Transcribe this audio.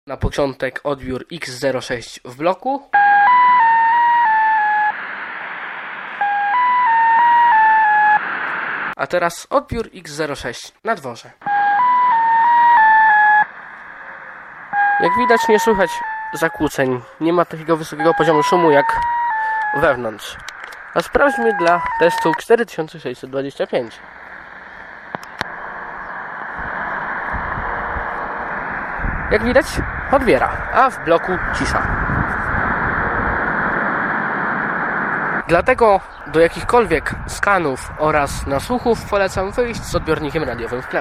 Na początek odbiór X06 w bloku. A teraz odbiór X06 na dworze. Jak widać, nie słychać zakłóceń. Nie ma takiego wysokiego poziomu szumu jak wewnątrz. A sprawdźmy dla testu 4625. Jak widać, odbiera, a w bloku cisza. Dlatego do jakichkolwiek skanów oraz nasłuchów polecam wyjść z odbiornikiem radiowym w tle.